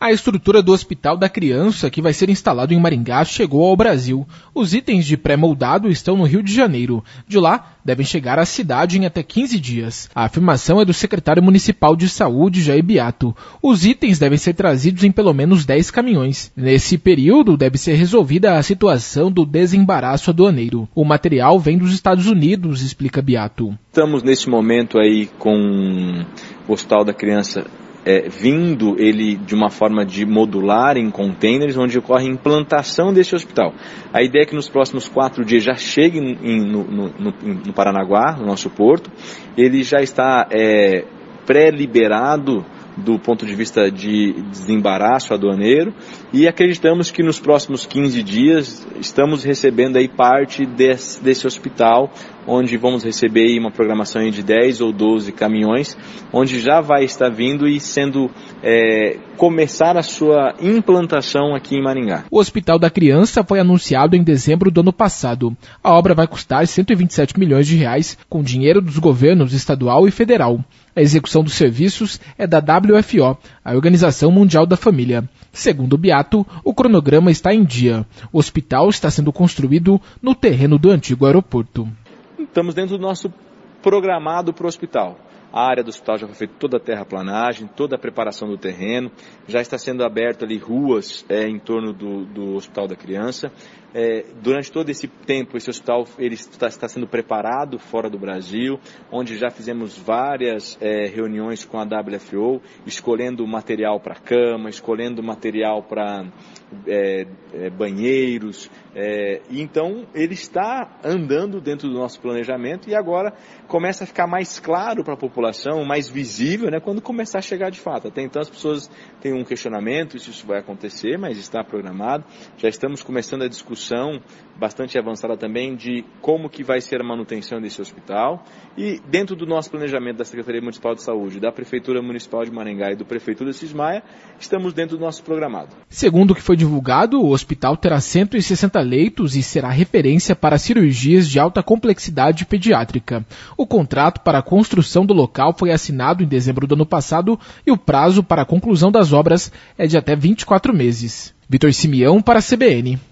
A estrutura do Hospital da Criança, que vai ser instalado em Maringá, chegou ao Brasil. Os itens de pré-moldado estão no Rio de Janeiro. De lá, devem chegar à cidade em até 15 dias. A afirmação é do secretário municipal de saúde, Jair Beato. Os itens devem ser trazidos em pelo menos 10 caminhões. Nesse período, deve ser resolvida a situação do desembaraço aduaneiro. O material vem dos Estados Unidos, explica Beato. Estamos nesse momento aí com o Hospital da Criança vindo ele de uma forma de modular em containers, onde ocorre a implantação desse hospital. A ideia é que nos próximos 4 dias já chegue no Paranaguá, no nosso porto. Ele já está pré-liberado do ponto de vista de desembaraço aduaneiro e acreditamos que nos próximos 15 dias estamos recebendo aí parte desse hospital, onde vamos receber aí uma programação de 10 ou 12 caminhões, onde já vai estar vindo e sendo começar a sua implantação aqui em Maringá. O Hospital da Criança foi anunciado em dezembro do ano passado. A obra vai custar 127 milhões de reais, com dinheiro dos governos estadual e federal. A execução dos serviços é da WFO, a Organização Mundial da Família. Segundo o Beato, o cronograma está em dia. O hospital está sendo construído no terreno do antigo aeroporto. Estamos dentro do nosso programado para o hospital. A área do hospital já foi feita toda a terraplanagem, toda a preparação do terreno, já está sendo aberto ali ruas em torno do Hospital da Criança. Durante todo esse tempo, esse hospital ele está sendo preparado fora do Brasil, onde já fizemos várias reuniões com a WFO, escolhendo material para cama, escolhendo material para banheiros. Então, ele está andando dentro do nosso planejamento e agora começa a ficar mais claro para a população, mais visível, né, quando começar a chegar de fato. Até então as pessoas têm um questionamento se isso vai acontecer, mas está programado. Já estamos começando a discussão bastante avançada também de como que vai ser a manutenção desse hospital e dentro do nosso planejamento da Secretaria Municipal de Saúde, da Prefeitura Municipal de Maringá e do Prefeitura de Cismaia, estamos dentro do nosso programado. Segundo o que foi divulgado, o hospital terá 160 leitos e será referência para cirurgias de alta complexidade pediátrica. O contrato para a construção do local foi assinado em dezembro do ano passado e o prazo para a conclusão das obras é de até 24 meses. Vitor Simeão para a CBN.